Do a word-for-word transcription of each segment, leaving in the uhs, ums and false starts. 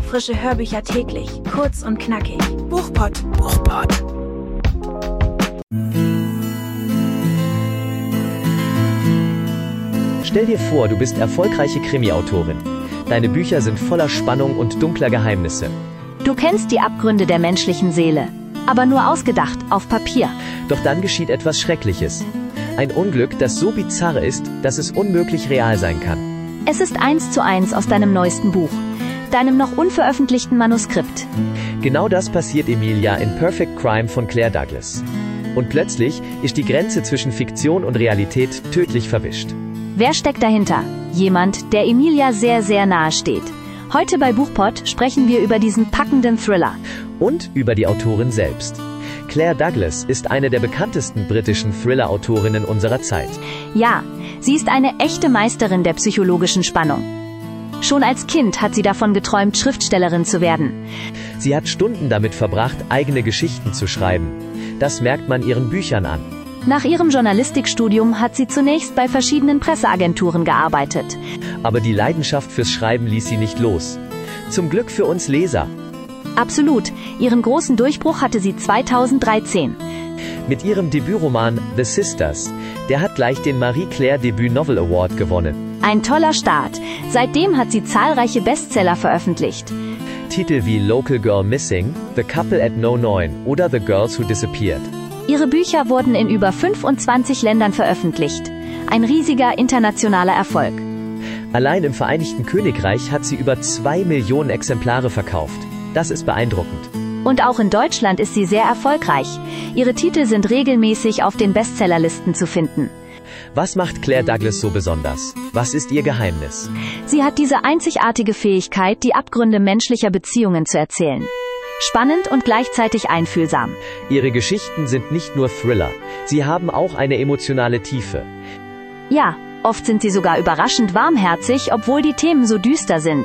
Frische Hörbücher täglich, kurz und knackig. Buchpott. Buchpott. Stell dir vor, du bist erfolgreiche Krimi-Autorin. Deine Bücher sind voller Spannung und dunkler Geheimnisse. Du kennst die Abgründe der menschlichen Seele, aber nur ausgedacht, auf Papier. Doch dann geschieht etwas Schreckliches. Ein Unglück, das so bizarr ist, dass es unmöglich real sein kann. Es ist eins zu eins aus deinem neuesten Buch, deinem noch unveröffentlichten Manuskript. Genau das passiert Emilia in Perfect Crime von Claire Douglas. Und plötzlich ist die Grenze zwischen Fiktion und Realität tödlich verwischt. Wer steckt dahinter? Jemand, der Emilia sehr, sehr nahe steht. Heute bei Buchpott sprechen wir über diesen packenden Thriller. Und über die Autorin selbst. Claire Douglas ist eine der bekanntesten britischen Thriller-Autorinnen unserer Zeit. Ja, sie ist eine echte Meisterin der psychologischen Spannung. Schon als Kind hat sie davon geträumt, Schriftstellerin zu werden. Sie hat Stunden damit verbracht, eigene Geschichten zu schreiben. Das merkt man ihren Büchern an. Nach ihrem Journalistikstudium hat sie zunächst bei verschiedenen Presseagenturen gearbeitet. Aber die Leidenschaft fürs Schreiben ließ sie nicht los. Zum Glück für uns Leser. Absolut. Ihren großen Durchbruch hatte sie zweitausenddreizehn. Mit ihrem Debütroman The Sisters. Der hat gleich den Marie Claire Debut Novel Award gewonnen. Ein toller Start. Seitdem hat sie zahlreiche Bestseller veröffentlicht. Titel wie Local Girl Missing, The Couple at No neun oder The Girls Who Disappeared. Ihre Bücher wurden in über fünfundzwanzig Ländern veröffentlicht. Ein riesiger internationaler Erfolg. Allein im Vereinigten Königreich hat sie über zwei Millionen Exemplare verkauft. Das ist beeindruckend. Und auch in Deutschland ist sie sehr erfolgreich. Ihre Titel sind regelmäßig auf den Bestsellerlisten zu finden. Was macht Claire Douglas so besonders? Was ist ihr Geheimnis? Sie hat diese einzigartige Fähigkeit, die Abgründe menschlicher Beziehungen zu erzählen. Spannend und gleichzeitig einfühlsam. Ihre Geschichten sind nicht nur Thriller, sie haben auch eine emotionale Tiefe. Ja, oft sind sie sogar überraschend warmherzig, obwohl die Themen so düster sind.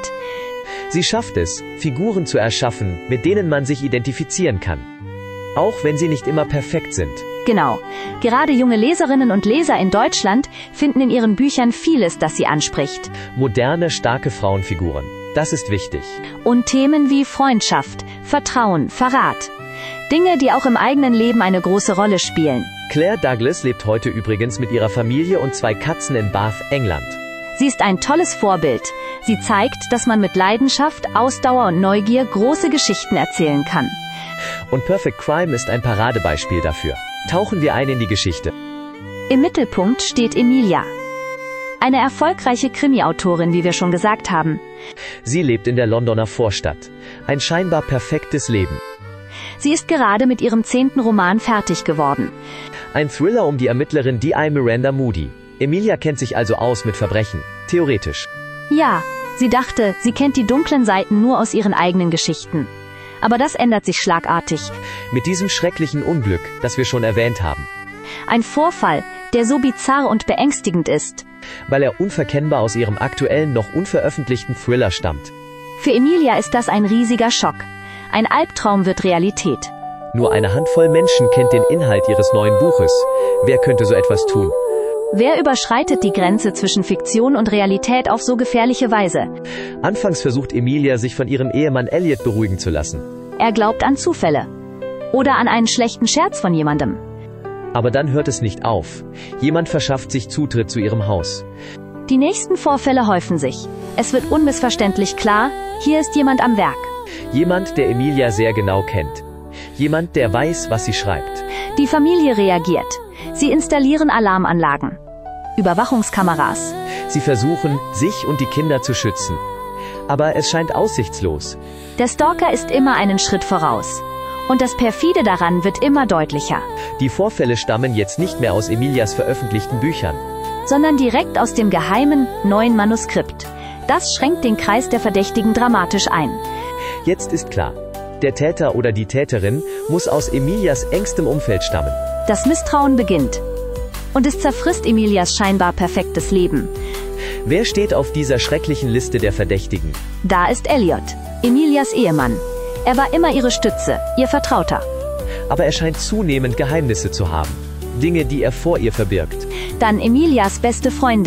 Sie schafft es, Figuren zu erschaffen, mit denen man sich identifizieren kann. Auch wenn sie nicht immer perfekt sind. Genau. Gerade junge Leserinnen und Leser in Deutschland finden in ihren Büchern vieles, das sie anspricht. Moderne, starke Frauenfiguren. Das ist wichtig. Und Themen wie Freundschaft, Vertrauen, Verrat. Dinge, die auch im eigenen Leben eine große Rolle spielen. Claire Douglas lebt heute übrigens mit ihrer Familie und zwei Katzen in Bath, England. Sie ist ein tolles Vorbild. Sie zeigt, dass man mit Leidenschaft, Ausdauer und Neugier große Geschichten erzählen kann. Und Perfect Crime ist ein Paradebeispiel dafür. Tauchen wir ein in die Geschichte. Im Mittelpunkt steht Emilia. Eine erfolgreiche Krimi-Autorin, wie wir schon gesagt haben. Sie lebt in der Londoner Vorstadt. Ein scheinbar perfektes Leben. Sie ist gerade mit ihrem zehnten Roman fertig geworden. Ein Thriller um die Ermittlerin D I Miranda Moody. Emilia kennt sich also aus mit Verbrechen. Theoretisch. Ja, sie dachte, sie kennt die dunklen Seiten nur aus ihren eigenen Geschichten. Aber das ändert sich schlagartig. Mit diesem schrecklichen Unglück, das wir schon erwähnt haben. Ein Vorfall, der so bizarr und beängstigend ist. Weil er unverkennbar aus ihrem aktuellen, noch unveröffentlichten Thriller stammt. Für Emilia ist das ein riesiger Schock. Ein Albtraum wird Realität. Nur eine Handvoll Menschen kennt den Inhalt ihres neuen Buches. Wer könnte so etwas tun? Wer überschreitet die Grenze zwischen Fiktion und Realität auf so gefährliche Weise? Anfangs versucht Emilia, sich von ihrem Ehemann Elliot beruhigen zu lassen. Er glaubt an Zufälle. Oder an einen schlechten Scherz von jemandem. Aber dann hört es nicht auf. Jemand verschafft sich Zutritt zu ihrem Haus. Die nächsten Vorfälle häufen sich. Es wird unmissverständlich klar, hier ist jemand am Werk. Jemand, der Emilia sehr genau kennt. Jemand, der weiß, was sie schreibt. Die Familie reagiert. Sie installieren Alarmanlagen. Überwachungskameras. Sie versuchen, sich und die Kinder zu schützen. Aber es scheint aussichtslos. Der Stalker ist immer einen Schritt voraus. Und das Perfide daran wird immer deutlicher. Die Vorfälle stammen jetzt nicht mehr aus Emilias veröffentlichten Büchern, sondern direkt aus dem geheimen, neuen Manuskript. Das schränkt den Kreis der Verdächtigen dramatisch ein. Jetzt ist klar, der Täter oder die Täterin muss aus Emilias engstem Umfeld stammen. Das Misstrauen beginnt. Und es zerfrisst Emilias scheinbar perfektes Leben. Wer steht auf dieser schrecklichen Liste der Verdächtigen? Da ist Elliot, Emilias Ehemann. Er war immer ihre Stütze, ihr Vertrauter. Aber er scheint zunehmend Geheimnisse zu haben. Dinge, die er vor ihr verbirgt. Dann Emilias beste Freundin,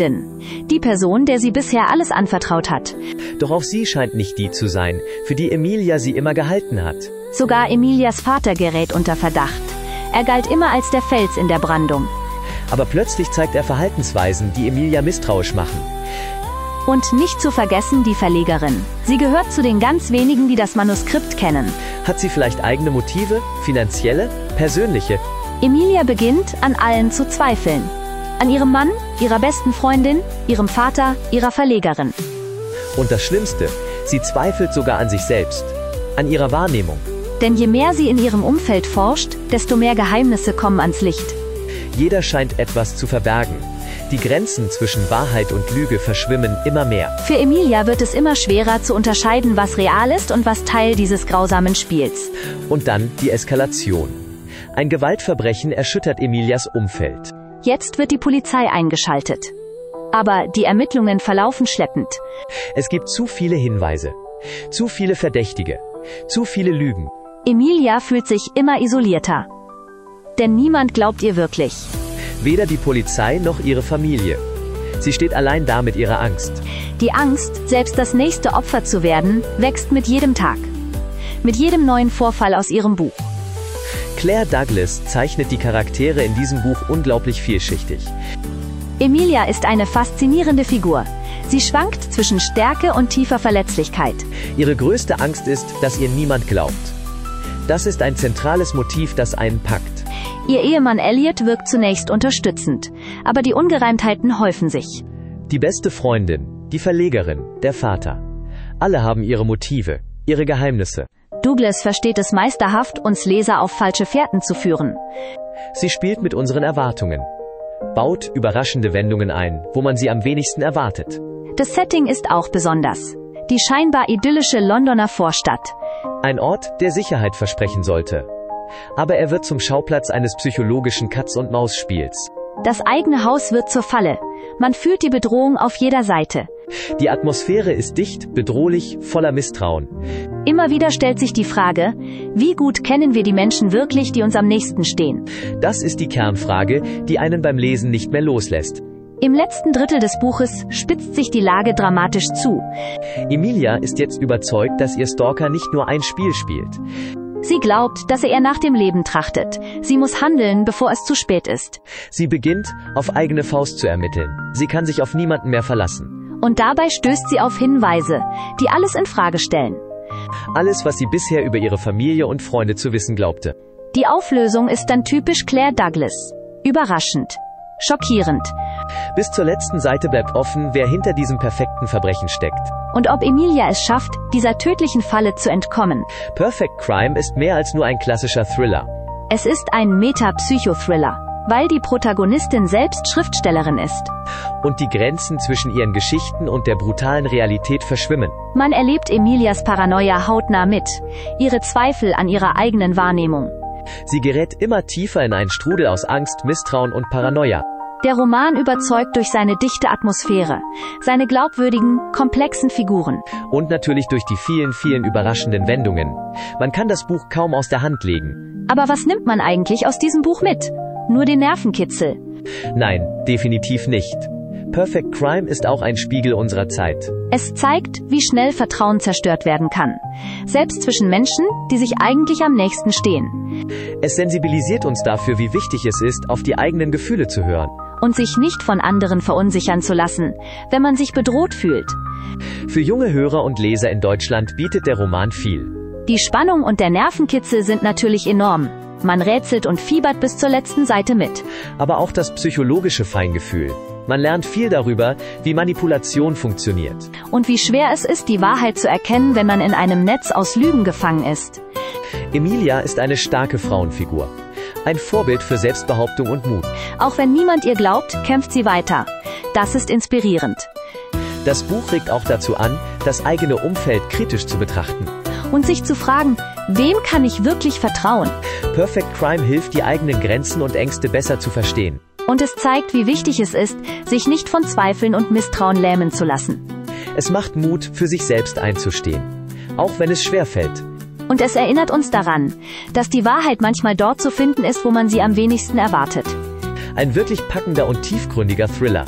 Die Person, der sie bisher alles anvertraut hat. Doch auch sie scheint nicht die zu sein, für die Emilia sie immer gehalten hat. Sogar Emilias Vater gerät unter Verdacht. Er galt immer als der Fels in der Brandung. Aber plötzlich zeigt er Verhaltensweisen, die Emilia misstrauisch machen. Und nicht zu vergessen die Verlegerin. Sie gehört zu den ganz wenigen, die das Manuskript kennen. Hat sie vielleicht eigene Motive, finanzielle, persönliche? Emilia beginnt, an allen zu zweifeln. An ihrem Mann, ihrer besten Freundin, ihrem Vater, ihrer Verlegerin. Und das Schlimmste, sie zweifelt sogar an sich selbst, an ihrer Wahrnehmung. Denn je mehr sie in ihrem Umfeld forscht, desto mehr Geheimnisse kommen ans Licht. Jeder scheint etwas zu verbergen. Die Grenzen zwischen Wahrheit und Lüge verschwimmen immer mehr. Für Emilia wird es immer schwerer zu unterscheiden, was real ist und was Teil dieses grausamen Spiels. Und dann die Eskalation. Ein Gewaltverbrechen erschüttert Emilias Umfeld. Jetzt wird die Polizei eingeschaltet. Aber die Ermittlungen verlaufen schleppend. Es gibt zu viele Hinweise, zu viele Verdächtige, zu viele Lügen. Emilia fühlt sich immer isolierter. Denn niemand glaubt ihr wirklich. Weder die Polizei noch ihre Familie. Sie steht allein da mit ihrer Angst. Die Angst, selbst das nächste Opfer zu werden, wächst mit jedem Tag. Mit jedem neuen Vorfall aus ihrem Buch. Claire Douglas zeichnet die Charaktere in diesem Buch unglaublich vielschichtig. Emilia ist eine faszinierende Figur. Sie schwankt zwischen Stärke und tiefer Verletzlichkeit. Ihre größte Angst ist, dass ihr niemand glaubt. Das ist ein zentrales Motiv, das einen packt. Ihr Ehemann Elliot wirkt zunächst unterstützend, aber die Ungereimtheiten häufen sich. Die beste Freundin, die Verlegerin, der Vater. Alle haben ihre Motive, ihre Geheimnisse. Douglas versteht es meisterhaft, uns Leser auf falsche Fährten zu führen. Sie spielt mit unseren Erwartungen, baut überraschende Wendungen ein, wo man sie am wenigsten erwartet. Das Setting ist auch besonders. Die scheinbar idyllische Londoner Vorstadt. Ein Ort, der Sicherheit versprechen sollte. Aber er wird zum Schauplatz eines psychologischen Katz-und-Maus-Spiels. Das eigene Haus wird zur Falle. Man fühlt die Bedrohung auf jeder Seite. Die Atmosphäre ist dicht, bedrohlich, voller Misstrauen. Immer wieder stellt sich die Frage, wie gut kennen wir die Menschen wirklich, die uns am nächsten stehen? Das ist die Kernfrage, die einen beim Lesen nicht mehr loslässt. Im letzten Drittel des Buches spitzt sich die Lage dramatisch zu. Emilia ist jetzt überzeugt, dass ihr Stalker nicht nur ein Spiel spielt. Sie glaubt, dass er ihr nach dem Leben trachtet. Sie muss handeln, bevor es zu spät ist. Sie beginnt, auf eigene Faust zu ermitteln. Sie kann sich auf niemanden mehr verlassen. Und dabei stößt sie auf Hinweise, die alles in Frage stellen. Alles, was sie bisher über ihre Familie und Freunde zu wissen glaubte. Die Auflösung ist dann typisch Claire Douglas. Überraschend. Schockierend. Bis zur letzten Seite bleibt offen, wer hinter diesem perfekten Verbrechen steckt. Und ob Emilia es schafft, dieser tödlichen Falle zu entkommen. Perfect Crime ist mehr als nur ein klassischer Thriller. Es ist ein Meta-Psychothriller, weil die Protagonistin selbst Schriftstellerin ist. Und die Grenzen zwischen ihren Geschichten und der brutalen Realität verschwimmen. Man erlebt Emilias Paranoia hautnah mit, ihre Zweifel an ihrer eigenen Wahrnehmung. Sie gerät immer tiefer in einen Strudel aus Angst, Misstrauen und Paranoia. Der Roman überzeugt durch seine dichte Atmosphäre, seine glaubwürdigen, komplexen Figuren. Und natürlich durch die vielen, vielen überraschenden Wendungen. Man kann das Buch kaum aus der Hand legen. Aber was nimmt man eigentlich aus diesem Buch mit? Nur den Nervenkitzel? Nein, definitiv nicht. Perfect Crime ist auch ein Spiegel unserer Zeit. Es zeigt, wie schnell Vertrauen zerstört werden kann. Selbst zwischen Menschen, die sich eigentlich am nächsten stehen. Es sensibilisiert uns dafür, wie wichtig es ist, auf die eigenen Gefühle zu hören. Und sich nicht von anderen verunsichern zu lassen, wenn man sich bedroht fühlt. Für junge Hörer und Leser in Deutschland bietet der Roman viel. Die Spannung und der Nervenkitzel sind natürlich enorm. Man rätselt und fiebert bis zur letzten Seite mit. Aber auch das psychologische Feingefühl. Man lernt viel darüber, wie Manipulation funktioniert. Und wie schwer es ist, die Wahrheit zu erkennen, wenn man in einem Netz aus Lügen gefangen ist. Emilia ist eine starke Frauenfigur. Ein Vorbild für Selbstbehauptung und Mut. Auch wenn niemand ihr glaubt, kämpft sie weiter. Das ist inspirierend. Das Buch regt auch dazu an, das eigene Umfeld kritisch zu betrachten. Und sich zu fragen, wem kann ich wirklich vertrauen? Perfect Crime hilft, die eigenen Grenzen und Ängste besser zu verstehen. Und es zeigt, wie wichtig es ist, sich nicht von Zweifeln und Misstrauen lähmen zu lassen. Es macht Mut, für sich selbst einzustehen. Auch wenn es schwerfällt. Und es erinnert uns daran, dass die Wahrheit manchmal dort zu finden ist, wo man sie am wenigsten erwartet. Ein wirklich packender und tiefgründiger Thriller.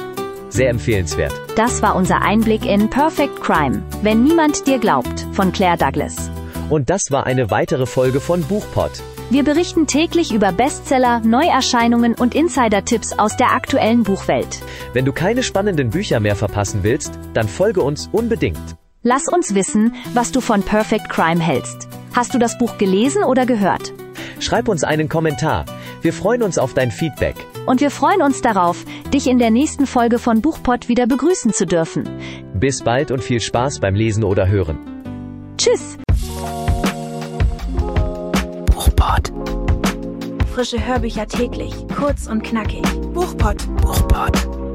Sehr empfehlenswert. Das war unser Einblick in Perfect Crime, wenn niemand dir glaubt, von Claire Douglas. Und das war eine weitere Folge von Buchpod. Wir berichten täglich über Bestseller, Neuerscheinungen und Insider-Tipps aus der aktuellen Buchwelt. Wenn du keine spannenden Bücher mehr verpassen willst, dann folge uns unbedingt. Lass uns wissen, was du von Perfect Crime hältst. Hast du das Buch gelesen oder gehört? Schreib uns einen Kommentar. Wir freuen uns auf dein Feedback. Und wir freuen uns darauf, dich in der nächsten Folge von Buchpod wieder begrüßen zu dürfen. Bis bald und viel Spaß beim Lesen oder Hören. Tschüss! Buchpod. Frische Hörbücher täglich, kurz und knackig. Buchpod. Buchpod.